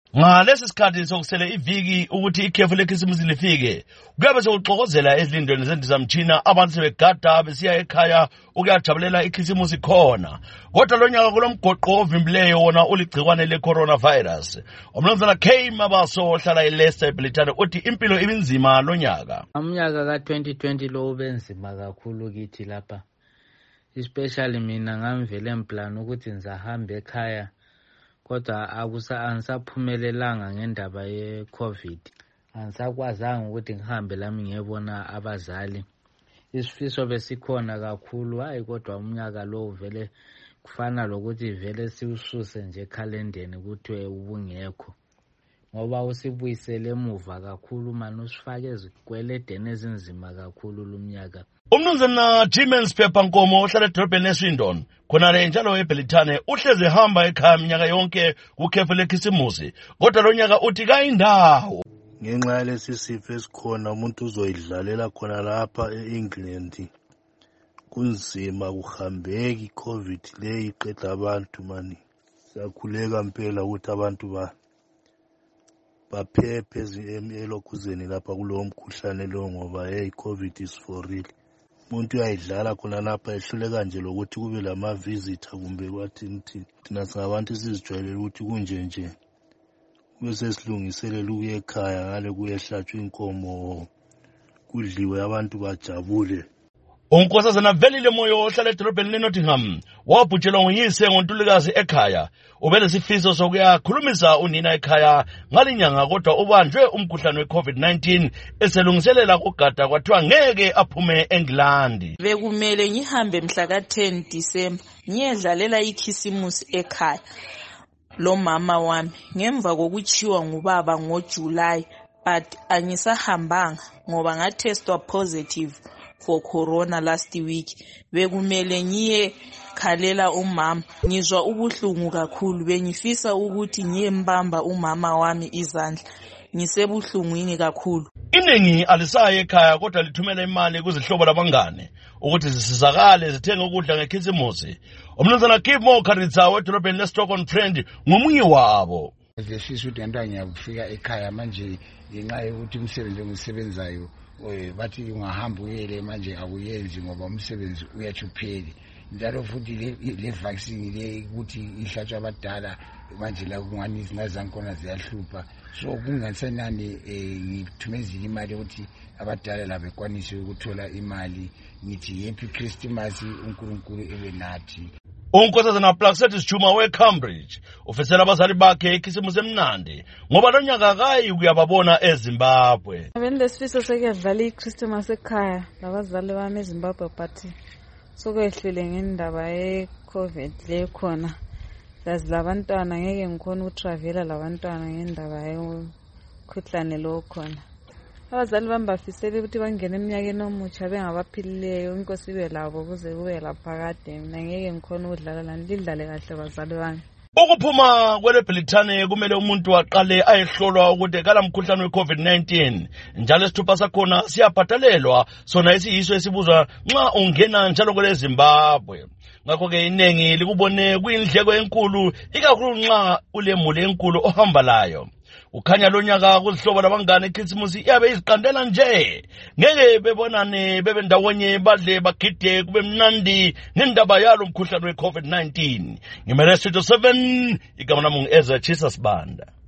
Ngalesi sikhathi sokusele iviki ukuthi ikhefu lekhisimusi lifike, kuyabe sekuxokozela ezilindweni zendizamtshina abantu sebegada besiya ekhaya ukuyajabulela ikhisimusi khona. Kodwa lo nyaka kulomgoqo ovimbileyo wona uligcikwane le-coronavirus. Umnumzana K Mabaso ohlala eLeicester eBrithani uthi impilo ibinzima lo nyaka. Umnyaka ka-2020 lo ubenzima kakhulu kithi lapha. Especially mina ngamvele plan ukuthi ngizahambe ekhaya. Kodwa angisaphumelelanga ngendaba ye-COVID. Angisakwazanga ukuthi ngihambe lami ngiyebona abazali. Isifiso besikhona kakhulu, hayi kodwa umnyaka lo vele kufana lokuthi vele siwususe nje ekhalendeni kuthiwe ubungekho. Ngoba usibuyisele emuva kakhulu manje usifake ezikweledeni ezinzima kakhulu lumnyaka. Umnumzana Jimens Phephankomo ohlala edolobheni leSwindon khona njalo eBrithani uhleze hamba ekhaya minyaka yonke kukhefu lekhisimusi, kodwa lo nyaka uthi kayindawo. Ngenxa yalesi sifo esikhona umuntu uzoyidlalela khona lapha eEngland. Kunzima kuhambeki iCovid le iqeda abantu mani. Siyakhuleka impela ukuthi abantu baphephe elokhuzeni lapha kulowo mkhuhlane lo ngoba iCovid is for real. Umuntu uyayidlala khona lapha ehluleka nje lokuthi kube lama visitor kumbe kwathini thina singabantu sizijwayele ukuthi kunje nje. Bese silungiselela ukuya ekhaya ngale kuyehlatshwa inkomo kudliwe abantu bajabule. Unkosazana Velile Moyo ohlala edolobheni leNottingham wabhujelwa nguyise ngoNtulikazi ekhaya. Ubelesifiso sokuyakhulumisa unina ekhaya ngalinyanga kodwa ubanjwe umkhuhlane we-COVID-19 eselungiselela ukugada kwathiwa ngeke aphume eNgilandi. Bekumele ngihambe mhla ka-10 December ngiyedlalela ikhisimusi ekhaya lo mama wami ngemva kokuchiwa ngubaba ngoJuly, but angisahambanga ngoba ngatestwa positive for corona last week. Bekumele ngiye khalela umama, ngizwa ubuhlungu kakhulu, bengifisa ukuthi ngiyembamba umama wami izandla, ngisebuhlungwini kakhulu. Iningi alisaye ekhaya kodwa lithumela imali kuzihlobo labangane ukuthi zisizakale zithenge ukudla ngekhisimusi. Umnumzana Kimo Kharitsa wedolobheni leStoke-on-Trent ngomunye wabo. Ngifisa ukuthi ngento ngiyafika ekhaya manje ngenxa yokuthi umsebenzi engisebenzayo bathi ungahamba uyele manje akuyenzi ngoba umsebenzi uyachupheli. Njalo futhi le vaccine le ukuthi ihlatshwa abadala manje la kungani izingazankhona ziyahlupha. So kungasenani ngithumezile imali ukuthi abadala la bekwanise ukuthola imali. Ngithi happy Christmas uNkulunkulu ebe nathi. Unkosazana Plaxetis Chuma weCambridge ufisela abazali bakhe ikhisimusi emnandi ngoba lo nyaka akayi kuyababona eZimbabwe. Benilesifiso sokuyadlala iChristmas ekhaya labazali bami eZimbabwe but sokwehlele ngendaba ye-COVID le khona. Yazi labantwana ngeke ngikhona ukutravela labantwana ngendaba yomkhuhlane lo khona. Abazali bami bafisele ukuthi bangene eminyakeni omutsha bengabaphilileyo, inkosi ibe labo kuze kube laphakade. Mina ngeke ngikhona ukudlala lani, lidlale kahle bazali bami. Ukuphuma kweleBrithani kumele umuntu aqale ayehlolwa ukuthi kala mkhuhlane we-COVID-19 njalo isithupha sakhona siyabhadalelwa sona esiyiso esibuzwa nxa ungena njalo kwele Zimbabwe. Ngakho-ke iningi likubone kuyindleko enkulu ikakhulu nxa ulemuli enkulu ohamba layo. Ukhanya lo nyaka kuzihlobo labangane ikhisimusi iyabe iziqandela nje. Ngeke bebonane bebe ndawonye badle bagide kube mnandi ngendaba yalo mkhuhlane we-COVID-19. Ngimele Studio 7 igama lami ngu-Ezra Chisas Banda.